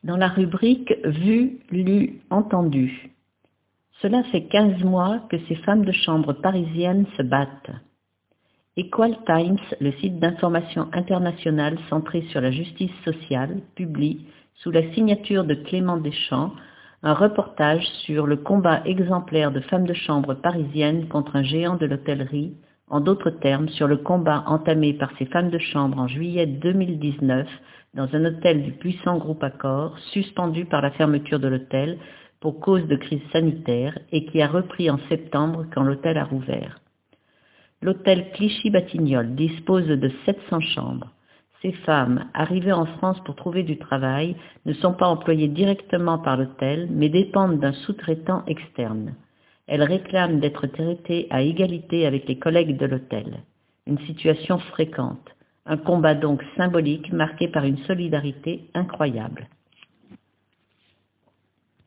Dans la rubrique « Vu, lu, entendu », cela fait 15 mois que ces femmes de chambre parisiennes se battent. Equal Times, le site d'information internationale centré sur la justice sociale, publie, sous la signature de Clément Deschamps, un reportage sur le combat exemplaire de femmes de chambre parisiennes contre un géant de l'hôtellerie, en d'autres termes, sur le combat entamé par ces femmes de chambre en juillet 2019 dans un hôtel du puissant groupe Accor, suspendu par la fermeture de l'hôtel pour cause de crise sanitaire et qui a repris en septembre quand l'hôtel a rouvert. L'hôtel Clichy-Batignolles dispose de 700 chambres. Ces femmes, arrivées en France pour trouver du travail, ne sont pas employées directement par l'hôtel, mais dépendent d'un sous-traitant externe. Elles réclament d'être traitées à égalité avec les collègues de l'hôtel. Une situation fréquente. Un combat donc symbolique marqué par une solidarité incroyable.